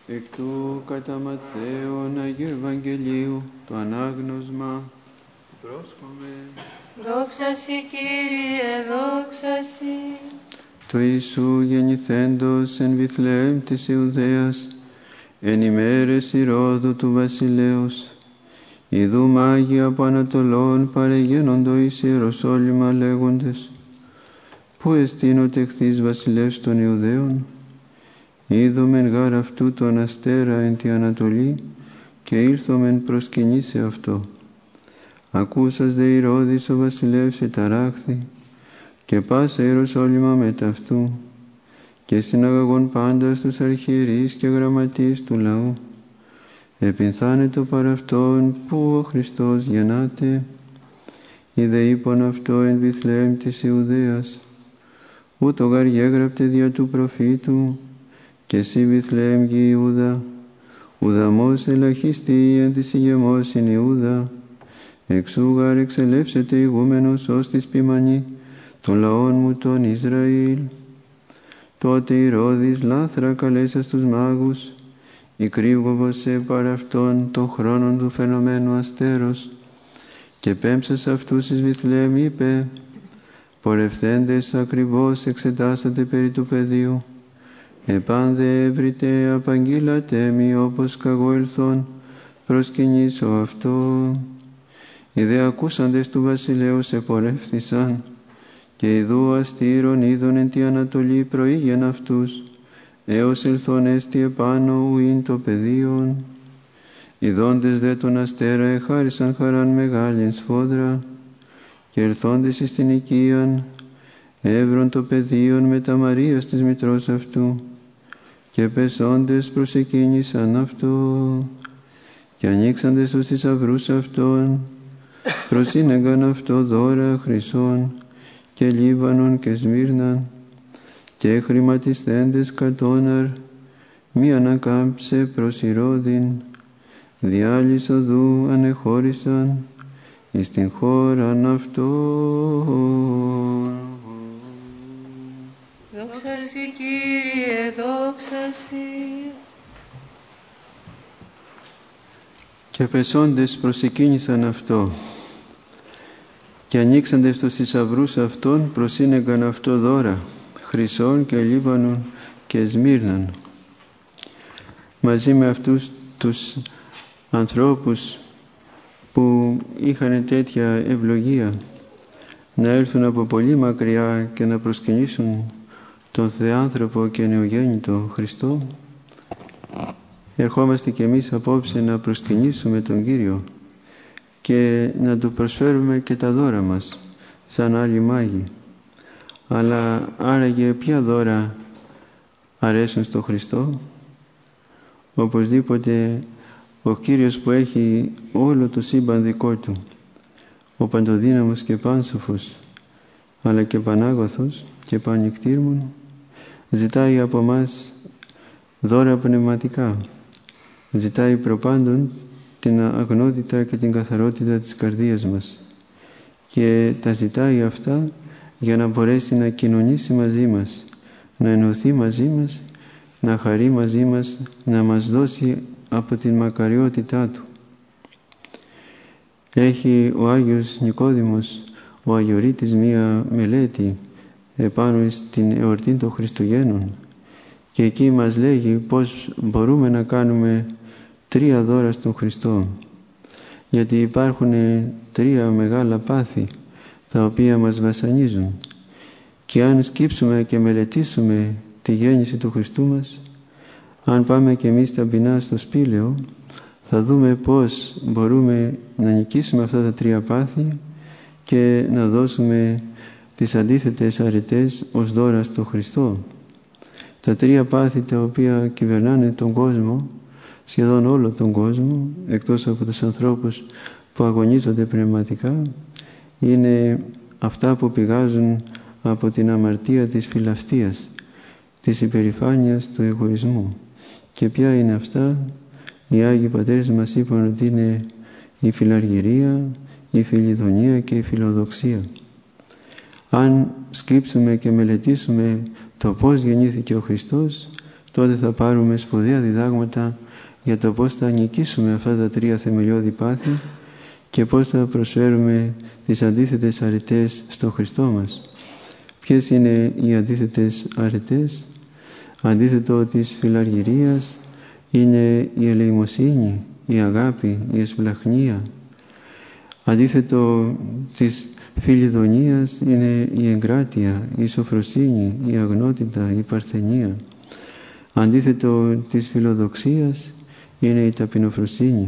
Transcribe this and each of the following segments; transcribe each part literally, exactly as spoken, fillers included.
Εκ του κατά Ματθαίον Αγίου Ευαγγελίου το ανάγνωσμα πρόσχομαι. Δόξα Συ, Κύριε, δόξα Συ. Το Ιησού γεννηθέντος εν Βιθλεέμ της Ιουδαίας, εν ημέρες Ηρώδου του βασιλέως, ιδού μάγοι από Ανατολών παρεγένοντο εις Ιεροσόλυμα λέγοντες, πού εστίν ο τεχθής βασιλεύς των Ιουδαίων? Είδομεν γάρ αυτού τον αστέρα εν τη Ανατολή και ήλθομεν προσκυνήσει αυτό. Ακούσας δε Ηρώδης ο βασιλεύς εταράχθη και πάσα Ιεροσόλυμα μετά αυτού και συναγαγών πάντα στους αρχιερείς και γραμματείς του λαού. Επινθάνετο παρ' αυτόν που ο Χριστός γεννάται. Είδε είπον αυτό εν Βιθλεέμ της Ιουδαίας, ούτω γάρ γέγραπτε δια του προφήτου, και εσύ Βιθλεέμ γη Ιούδα, ουδαμός ελαχιστή εν της ηγεμός εν Ιούδα, εξού γάρ εξελεύσεται ηγούμενος ως της ποιμανή των λαών μου των Ισραήλ. Τότε Ηρώδης λάθρα καλέσας τους μάγους, ηκρύβοβωσε παρ' αυτόν των χρόνων του φαινομένου αστέρος, και πέμψας αυτούς εις Βιθλεέμ είπε, πορευθέντες ακριβώς εξετάσατε περί του παιδίου, επάνδε έβριτε απαγγείλατε μη όπως καγώ ελθόν προσκυνήσω αυτό. Οι δε ακούσαντες του βασιλέως επορεύθησαν, και ιδού αστήρων είδων εν τη Ανατολή προήγεν αυτούς, έως ελθόν έστι επάνω ουίν το πεδίον. Ιδόντες δε τον αστέρα εχάρισαν χαράν μεγάλην σφόδρα, και ελθόντες εις την οικίαν έβρον το πεδίον με τα Μαρίας της μητρός αυτού, και πεσόντες προσεκίνησαν αυτό, και ανοίξαντες τους θησαυρούς αυτών προσύνεγαν αυτό δώρα χρυσών και Λίβανον και Σμύρναν, και χρηματισθέντες κατώναρ μη ανακάμψε προς Ηρώδην, διάλυσο οδού ανεχώρησαν εις την χώραν αυτόν. Δόξα Συ, Κύριε, δόξα Συ. Και πεσόντες προσεκίνησαν αυτό, και ανοίξαντες τους θησαυρούς αυτών προσύνεγαν αυτό δώρα χρυσών και Λίβανον και Σμύρναν. Μαζί με αυτούς τους ανθρώπους που είχαν τέτοια ευλογία να έλθουν από πολύ μακριά και να προσκυνήσουν τον Θεάνθρωπο και νεογέννητο Χριστό, ερχόμαστε κι εμείς απόψε να προσκυνήσουμε τον Κύριο και να Του προσφέρουμε και τα δώρα μας σαν άλλοι μάγοι. Αλλά άραγε ποια δώρα αρέσουν στο Χριστό? Οπωσδήποτε ο Κύριος που έχει όλο το σύμπαν δικό Του, ο παντοδύναμος και πάνσοφος, αλλά και πανάγωθος και πανικτήρμων, ζητάει από μας δώρα πνευματικά. Ζητάει προπάντων την αγνότητα και την καθαρότητα της καρδίας μας, και τα ζητάει αυτά για να μπορέσει να κοινωνήσει μαζί μας, να ενωθεί μαζί μας, να χαρεί μαζί μας, να μας δώσει από την μακαριότητά Του. Έχει ο Άγιος Νικόδημος, ο Αγιορείτης, μία μελέτη επάνω στην εορτή των Χριστουγέννων, και εκεί μας λέγει πώς μπορούμε να κάνουμε τρία δώρα στον Χριστό, γιατί υπάρχουν τρία μεγάλα πάθη τα οποία μας βασανίζουν, και αν σκύψουμε και μελετήσουμε τη γέννηση του Χριστού μας, αν πάμε και εμείς ταπεινά στο σπήλαιο, θα δούμε πώς μπορούμε να νικήσουμε αυτά τα τρία πάθη και να δώσουμε τις αντίθετες αρετές ως δώρα στο Χριστό. Τα τρία πάθη τα οποία κυβερνάνε τον κόσμο, σχεδόν όλο τον κόσμο, εκτός από τους ανθρώπους που αγωνίζονται πνευματικά, είναι αυτά που πηγάζουν από την αμαρτία της φιλαυτίας, της υπερηφάνειας, του εγωισμού. Και ποια είναι αυτά? Οι Άγιοι Πατέρες μας είπαν ότι είναι η φιλαργυρία, η φιλιδονία και η φιλοδοξία. Αν σκύψουμε και μελετήσουμε το πώς γεννήθηκε ο Χριστός, τότε θα πάρουμε σπουδαία διδάγματα για το πώς θα νικήσουμε αυτά τα τρία θεμελιώδη πάθη και πώς θα προσφέρουμε τις αντίθετες αρετές στον Χριστό μας. Ποιες είναι οι αντίθετες αρετές? Αντίθετο της φιλαργυρίας είναι η ελεημοσύνη, η αγάπη, η εσπλαχνία. Αντίθετο της φιλιδονίας είναι η εγκράτεια, η σοφροσύνη, η αγνότητα, η παρθενία. Αντίθετο της φιλοδοξίας είναι η ταπεινοφροσύνη.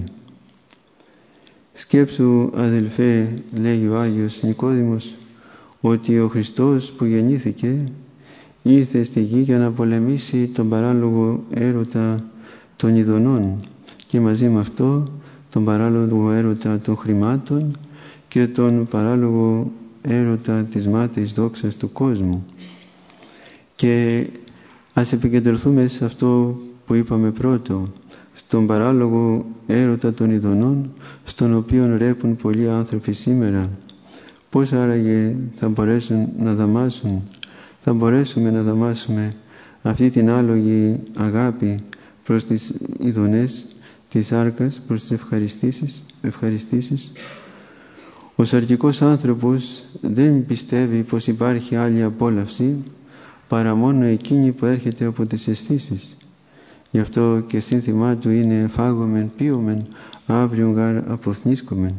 Σκέψου, αδελφέ, λέει ο Άγιος Νικόδημος, ότι ο Χριστός που γεννήθηκε ήρθε στη γη για να πολεμήσει τον παράλογο έρωτα των ειδονών και μαζί με αυτό τον παράλογο έρωτα των χρημάτων και τον παράλογο έρωτα της μάταιης δόξας του κόσμου. Και ας επικεντρωθούμε σε αυτό που είπαμε πρώτο, στον παράλογο έρωτα των ειδονών, στον οποίο ρέπουν πολλοί άνθρωποι σήμερα. Πώς άραγε θα μπορέσουν να δαμάσουν, θα μπορέσουμε να δαμάσουμε αυτή την άλογη αγάπη προς τις ειδονές της σάρκας, προς τις ευχαριστήσεις, ευχαριστήσεις. Ο σαρκικός άνθρωπος δεν πιστεύει πως υπάρχει άλλη απόλαυση παρά μόνο εκείνη που έρχεται από τις αισθήσεις. Γι' αυτό και σύνθημά του είναι «φάγομεν, πίωμεν, αύριον γαρ αποθνίσκομεν».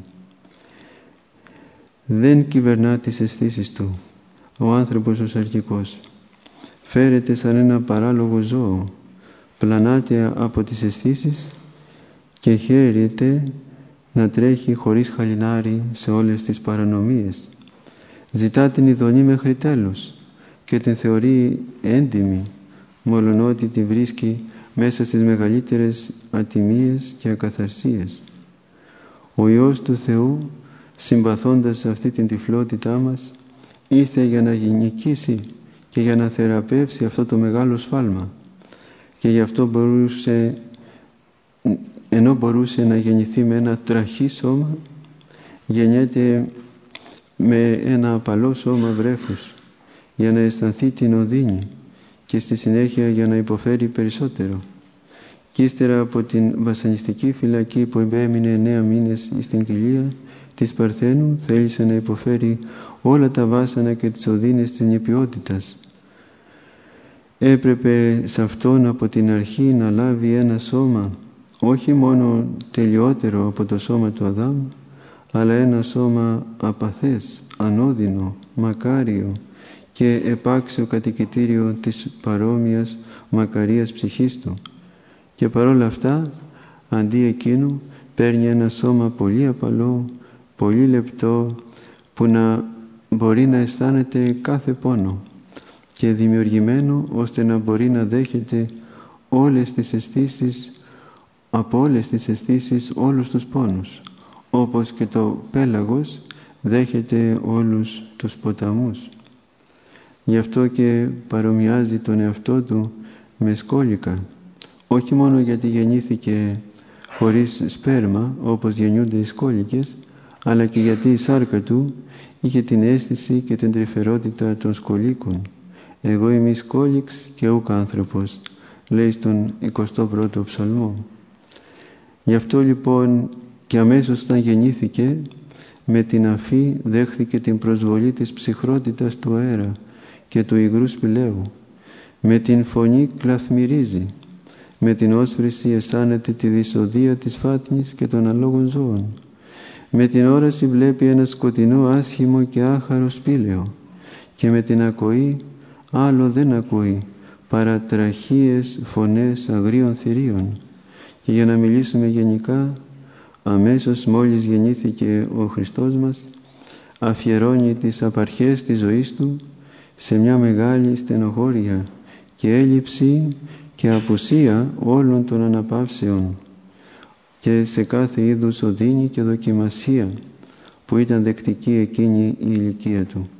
Δεν κυβερνά τις αισθήσεις του. Ο άνθρωπος ο σαρκικός φέρεται σαν ένα παράλογο ζώο, πλανάται από τις αισθήσεις και χαίρεται να τρέχει χωρίς χαλινάρι σε όλες τις παρανομίες. Ζητά την ειδονή μέχρι τέλους και την θεωρεί έντιμη, μολονότι τη βρίσκει μέσα στις μεγαλύτερες ατιμίες και ακαθαρσίες. Ο Υιός του Θεού, συμπαθώντας αυτή την τυφλότητά μας, ήρθε για να νικήσει και για να θεραπεύσει αυτό το μεγάλο σφάλμα. Και γι' αυτό μπορούσε, ενώ μπορούσε να γεννηθεί με ένα τραχή σώμα, γεννιέται με ένα απαλό σώμα βρέφους, για να αισθανθεί την οδύνη και στη συνέχεια για να υποφέρει περισσότερο. Και ύστερα από την βασανιστική φυλακή που επέμεινε εννέα μήνες στην κοιλία της Παρθένου, θέλησε να υποφέρει όλα τα βάσανα και τις οδύνες της νηπιότητας. Έπρεπε σε αυτόν από την αρχή να λάβει ένα σώμα, όχι μόνο τελειότερο από το σώμα του Αδάμ, αλλά ένα σώμα απαθές, ανώδυνο, μακάριο και επάξιο κατοικητήριο της παρόμοιας μακαρίας ψυχής του. Και παρόλα αυτά, αντί εκείνου, παίρνει ένα σώμα πολύ απαλό, πολύ λεπτό, που να μπορεί να αισθάνεται κάθε πόνο και δημιουργημένο ώστε να μπορεί να δέχεται όλες τις αισθήσεις, από όλες τις αισθήσεις όλους τους πόνους, όπως και το πέλαγος δέχεται όλους τους ποταμούς. Γι' αυτό και παρομοιάζει τον εαυτό του με σκόλικα, όχι μόνο γιατί γεννήθηκε χωρίς σπέρμα, όπως γεννιούνται οι σκόλικες, αλλά και γιατί η σάρκα του είχε την αίσθηση και την τρυφερότητα των σκολίκων. «Εγώ είμαι σκόλιξ και ούκ άνθρωπος», λέει στον εικοστό πρώτο ψαλμό. Γι' αυτό λοιπόν και αμέσως όταν γεννήθηκε, με την αφή δέχθηκε την προσβολή της ψυχρότητας του αέρα και του υγρού σπηλαίου. Με την φωνή κλαθμυρίζει, με την όσφρηση αισθάνεται τη δυσοδεία της φάτνης και των αλόγων ζώων. Με την όραση βλέπει ένα σκοτεινό, άσχημο και άχαρο σπήλαιο και με την ακοή άλλο δεν ακούει παρά τραχείες φωνές αγρίων θηρίων. Και για να μιλήσουμε γενικά, αμέσως μόλις γεννήθηκε ο Χριστός μας, αφιερώνει τις απαρχές της ζωής του σε μια μεγάλη στενοχώρια και έλλειψη και απουσία όλων των αναπαύσεων και σε κάθε είδους οδύνη και δοκιμασία που ήταν δεκτική εκείνη η ηλικία του.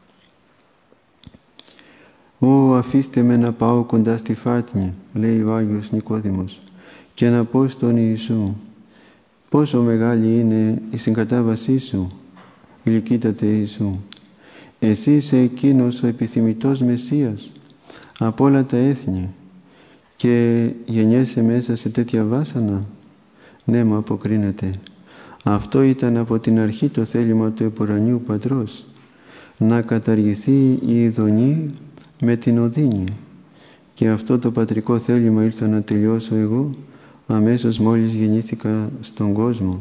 «Ω, αφήστε με να πάω κοντά στη φάτνη», λέει ο Άγιος Νικόδημος, «και να πω στον Ιησού, πόσο μεγάλη είναι η συγκατάβασή σου, γλυκύτατε Ιησού. Εσύ είσαι εκείνος ο επιθυμητός Μεσσίας από όλα τα έθνη και γεννιέσαι μέσα σε τέτοια βάσανα? Ναι, μου αποκρίνεται. Αυτό ήταν από την αρχή το θέλημα του επουρανίου Πατρός, να καταργηθεί η ειδονή με την οδύνη. Και αυτό το πατρικό θέλημα ήρθα να τελειώσω εγώ αμέσως μόλις γεννήθηκα στον κόσμο.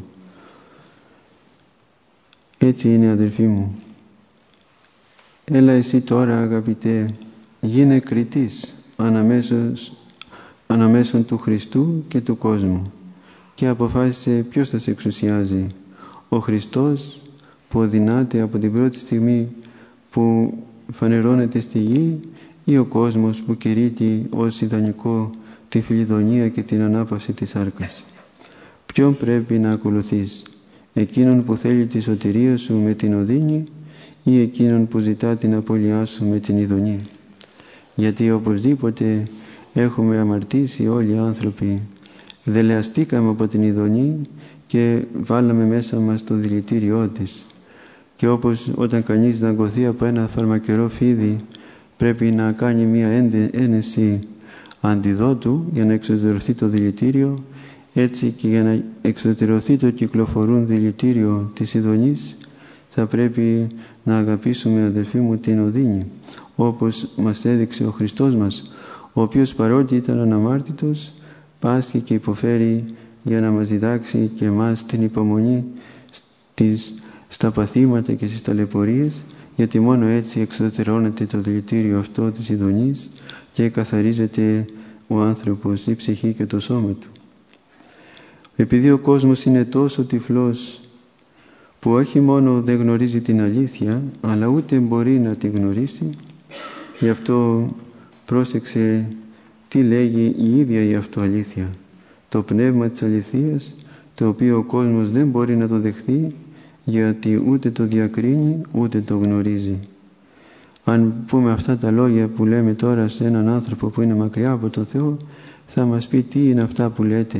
Έτσι είναι, αδελφοί μου. Έλα εσύ τώρα, αγαπητέ, γίνε κριτής αναμέσως, αναμέσων του Χριστού και του κόσμου και αποφάσισε ποιος θα σε εξουσιάζει. Ο Χριστός που οδυνάται από την πρώτη στιγμή που φανερώνεται στη γη, ή ο κόσμος που κηρύττει ως ιδανικό τη φιλιδονία και την ανάπαυση της σάρκας? Ποιον πρέπει να ακολουθείς, εκείνον που θέλει τη σωτηρία σου με την οδύνη ή εκείνον που ζητά την απώλειά σου με την ειδονή? Γιατί οπωσδήποτε έχουμε αμαρτήσει όλοι οι άνθρωποι, δελεαστήκαμε από την ειδονή και βάλαμε μέσα μας το δηλητήριό της. Και όπως όταν κανείς δαγκωθεί από ένα φαρμακερό φίδι, πρέπει να κάνει μία ένεση αντιδότου για να εξωτερωθεί το δηλητήριο, έτσι και για να εξωτερωθεί το κυκλοφορούν δηλητήριο της ειδονής, θα πρέπει να αγαπήσουμε, αδελφοί μου, την οδύνη, όπως μας έδειξε ο Χριστός μας, ο οποίος παρότι ήταν αναμάρτητος, πάσχει και υποφέρει για να μας διδάξει και εμάς την υπομονή στις, στα παθήματα και στις ταλαιπωρίες, γιατί μόνο έτσι εξωτερώνεται το δηλητήριο αυτό της ειδονής και καθαρίζεται ο άνθρωπος, η ψυχή και το σώμα του. Επειδή ο κόσμος είναι τόσο τυφλός που όχι μόνο δεν γνωρίζει την αλήθεια, αλλά ούτε μπορεί να τη γνωρίσει, γι' αυτό πρόσεξε τι λέγει η ίδια η αυτοαλήθεια. Το πνεύμα της αληθείας, το οποίο ο κόσμος δεν μπορεί να το δεχθεί, γιατί ούτε το διακρίνει, ούτε το γνωρίζει. Αν πούμε αυτά τα λόγια που λέμε τώρα σε έναν άνθρωπο που είναι μακριά από τον Θεό, θα μας πει τι είναι αυτά που λέτε.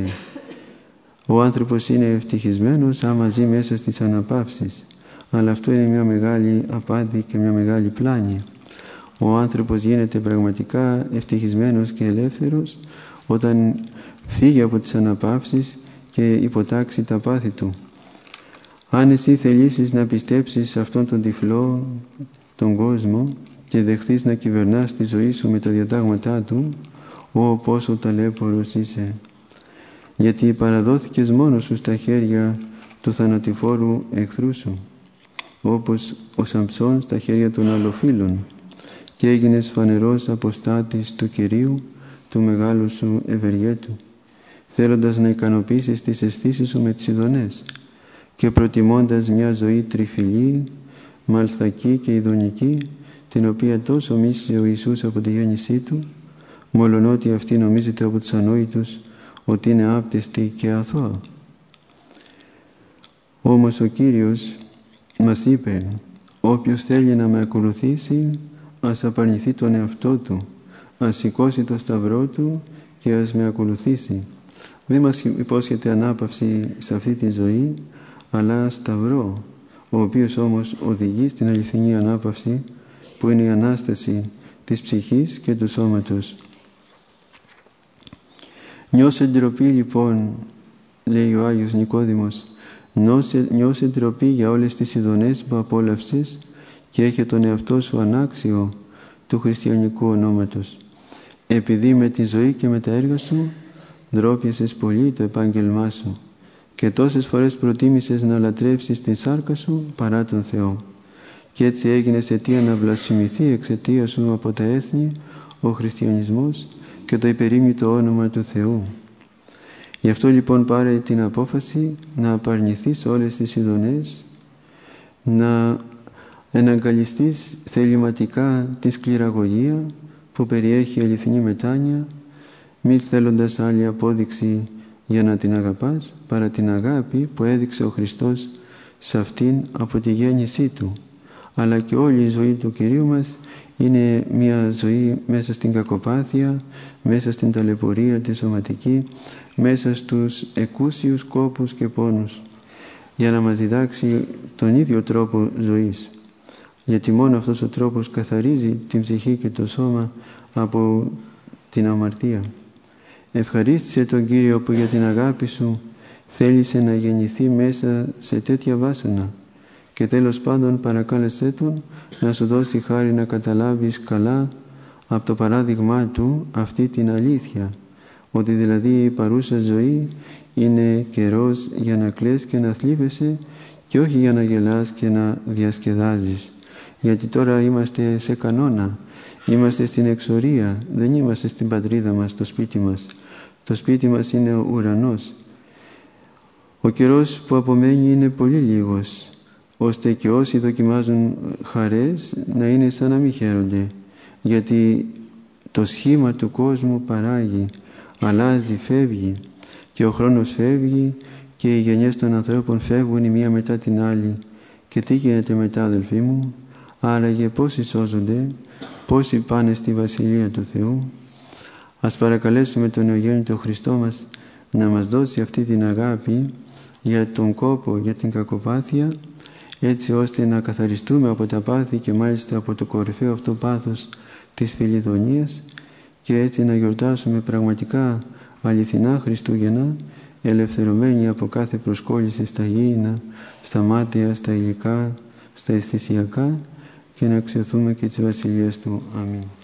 Ο άνθρωπος είναι ευτυχισμένος άμα ζει μέσα στις αναπαύσεις, αλλά αυτό είναι μια μεγάλη απάτη και μια μεγάλη πλάνη. Ο άνθρωπος γίνεται πραγματικά ευτυχισμένος και ελεύθερος όταν φύγει από τις αναπαύσεις και υποτάξει τα πάθη του. Αν εσύ θελήσεις να πιστέψεις σε αυτόν τον τυφλό, τον κόσμο, και δεχθείς να κυβερνάς τη ζωή σου με τα διατάγματά του, ω πόσο ταλέπορος είσαι. Γιατί παραδόθηκες μόνος σου στα χέρια του θανατηφόρου εχθρού σου, όπως ο Σαμψών στα χέρια των αλλοφύλων, και έγινες φανερός αποστάτης του Κυρίου, του μεγάλου σου ευεργέτου, θέλοντας να ικανοποιήσεις τις αισθήσεις σου με τις ειδονές και προτιμώντας μια ζωή τριφυλή, μαλθακή και ειδονική, την οποία τόσο μίσησε ο Ιησούς από τη γέννησή του, μολονότι αυτή νομίζεται από τους ανόητους ότι είναι άπτεστη και αθώα. Όμως ο Κύριος μας είπε, όποιος θέλει να με ακολουθήσει, ας απαρνηθεί τον εαυτό του, ας σηκώσει το σταυρό του και ας με ακολουθήσει. Δεν μας υπόσχεται ανάπαυση σε αυτή τη ζωή, αλλά σταυρό, ο οποίος όμως οδηγεί στην αληθινή ανάπαυση, που είναι η Ανάσταση της ψυχής και του σώματος. Νιώσε ντροπή λοιπόν, λέει ο Άγιος Νικόδημος, νιώσε, νιώσε ντροπή για όλες τις ειδονές που απόλαυσες και έχε τον εαυτό σου ανάξιο του χριστιανικού ονόματος. Επειδή με τη ζωή και με τα έργα σου ντρόπιασες πολύ το επάγγελμά σου και τόσες φορές προτίμησες να λατρεύσεις την σάρκα σου παρά τον Θεό. Και έτσι έγινες αιτία να βλασφημηθεί εξαιτία σου από τα έθνη ο χριστιανισμός και το υπερήμητο όνομα του Θεού. Γι' αυτό λοιπόν πάρε την απόφαση να απαρνηθείς όλες τις ειδονές, να εναγκαλιστείς θεληματικά τη σκληραγωγία που περιέχει αληθινή μετάνοια, μη θέλοντας άλλη απόδειξη για να την αγαπάς, παρά την αγάπη που έδειξε ο Χριστός σε αυτήν από τη γέννησή Του. Αλλά και όλη η ζωή του Κυρίου μας είναι μια ζωή μέσα στην κακοπάθεια, μέσα στην ταλαιπωρία τη σωματική, μέσα στους εκούσιους κόπους και πόνους, για να μας διδάξει τον ίδιο τρόπο ζωής. Γιατί μόνο αυτός ο τρόπος καθαρίζει την ψυχή και το σώμα από την αμαρτία. Ευχαρίστησε τον Κύριο που για την αγάπη σου θέλησε να γεννηθεί μέσα σε τέτοια βάσανα και τέλος πάντων παρακάλεσέ τον να σου δώσει χάρη να καταλάβεις καλά από το παράδειγμά του αυτή την αλήθεια, ότι δηλαδή η παρούσα ζωή είναι καιρός για να κλαις και να θλίβεσαι και όχι για να γελάς και να διασκεδάζεις. Γιατί τώρα είμαστε σε κανόνα, είμαστε στην εξορία, δεν είμαστε στην πατρίδα μας, στο σπίτι μας. Το σπίτι μας είναι ο ουρανός. Ο καιρός που απομένει είναι πολύ λίγος, ώστε και όσοι δοκιμάζουν χαρές να είναι σαν να μην χαίρονται. Γιατί το σχήμα του κόσμου παράγει, αλλάζει, φεύγει και ο χρόνος φεύγει και οι γενιές των ανθρώπων φεύγουν η μία μετά την άλλη. Και τι γίνεται μετά, αδελφοί μου? Άραγε πόσοι σώζονται, πόσοι πάνε στη Βασιλεία του Θεού? Ας παρακαλέσουμε τον Νεογέννητο Χριστό μας να μας δώσει αυτή την αγάπη για τον κόπο, για την κακοπάθεια, έτσι ώστε να καθαριστούμε από τα πάθη και μάλιστα από το κορυφαίο αυτό πάθος της φιλιδονίας και έτσι να γιορτάσουμε πραγματικά αληθινά Χριστούγεννα, ελευθερωμένοι από κάθε προσκόλληση στα γήινα, στα μάταια, στα υλικά, στα αισθησιακά και να αξιοθούμε και τις βασιλείες του. Αμήν.